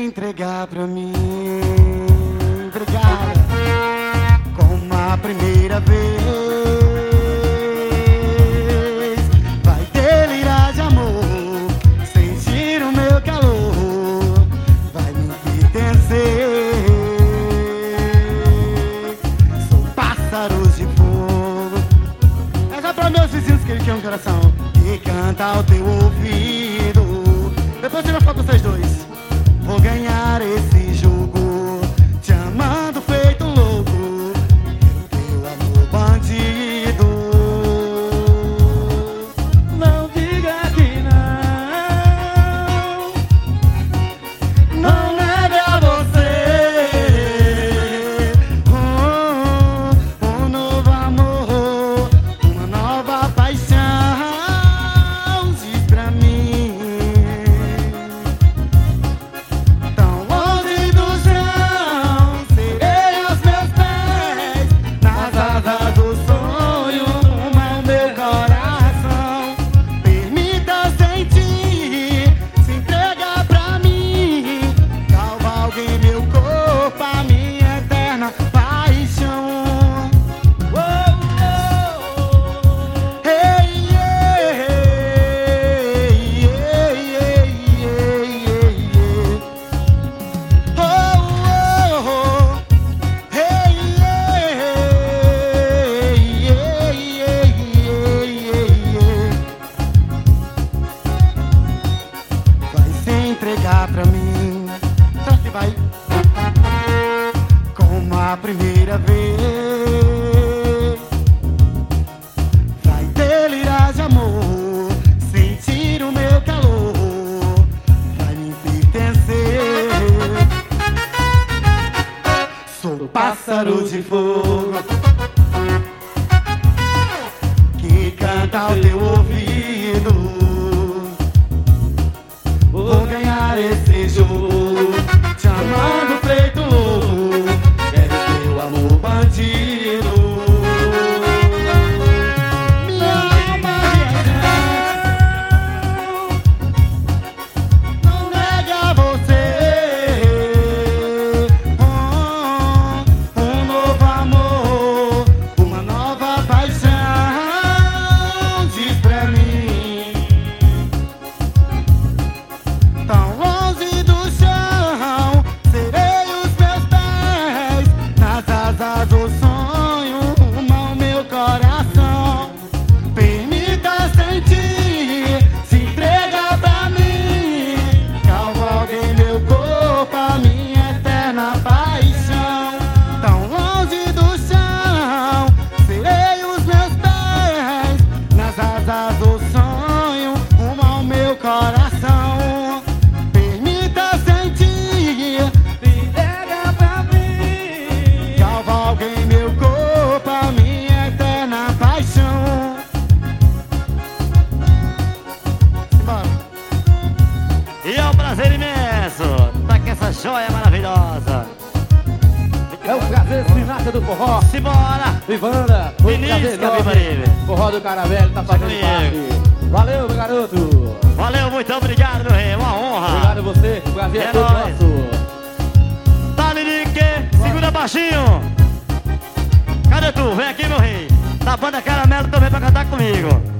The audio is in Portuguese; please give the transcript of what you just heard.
entregar pra mim. Obrigada. Como a primeira vez, vai delirar de amor, sentir o meu calor, vai me pertencer. Sou pássaros de fogo. Essa é pra meus vizinhos que eles têm um coração que canta ao teu ouvido. Depois tira foto vocês dois. Vou ganhar esse jogo, te amando feito um louco, teu amor bandido. Não diga que não nega a você um novo amor, uma nova paixão. Diz pra mim, tão longe do chão, serei aos meus pés, nas asas do sonho, rumo ao meu coração. Permita sentir, se entrega pra mim, cavalgue meu corpo, a minha eterna paixão. Hey, yeah, yeah, yeah, yeah, yeah. Oh, oh, oh. Hey, yeah, yeah, yeah, yeah, yeah. Vai se entregar pra mim. Será que vai? Como a primeira vez, vai delirar de amor, sentir o meu calor, vai me pertencer. Sou pássaro de fogo que canta ao teu ouvido. Vou ganhar esse jogo, te amando feito louco, quero teu amor bandido. Minha alma viajante, não nega você um novo amor, uma nova paixão. Diz pra mim, tão longe do chão, serei os meus pés, nas asas do sonho, rumo ao meu coração. Permita sentir, se entrega pra mim, cavalgue meu corpo, a minha eterna paixão. Tão longe do chão, serei os meus pés, nas asas do sonho, rumo ao meu coração. Permita sentir, se entrega pra mim, cavalgue meu corpo, a minha eterna paixão. Simbora. E é um prazer imenso tá com essa joia maravilhosa. é o prazer sinata do forró. Simbora! Ivana, o Vinícius prazer Capibaribe. enorme. Forró do Caravelle tá fazendo Comigo. parte. Valeu, meu garoto. Valeu, muito obrigado, meu rei. Uma honra. Obrigado a você, o prazer é É todo nóis. nosso. Tá, Lirique, segura baixinho. Cadê tu? Vem aqui, meu rei. Da banda Caramelo também pra cantar comigo.